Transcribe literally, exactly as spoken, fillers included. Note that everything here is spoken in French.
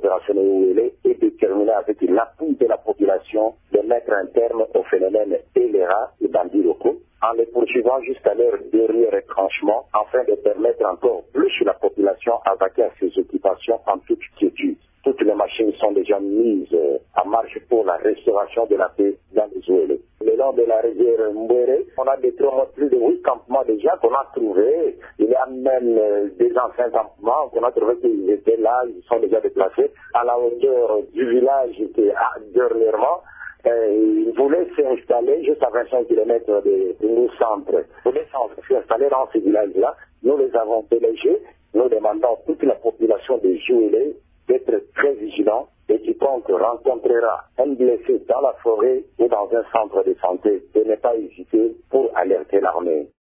opérationnel Ouélé est déterminé avec l'appui de la population de mettre un terme au phénomène élérats et bandits locaux, en les poursuivant jusqu'à leur dernier retranchement, afin de permettre encore plus la population à vaquer à ses occupations en toute quiétude. Toutes les machines sont déjà mises en marche pour la restauration de la paix dans les Ouélé. Le long de la rivière Mbouéré, on a détruit plus de huit campements déjà qu'on a trouvés. Il y a même euh, des anciens campements qu'on a trouvé qu'ils étaient là, ils sont déjà déplacés à la hauteur du village qui dernièrement. Euh, ils voulaient s'installer juste à vingt-cinq kilomètres de, de nos centres. Ils voulaient s'installer dans ces villages-là. Nous les avons délégués. Nous demandons à toute la population de Ouélé d'être très vigilant et quiconque rencontrera un blessé dans la forêt ou dans un centre de santé de ne pas hésiter pour alerter l'armée.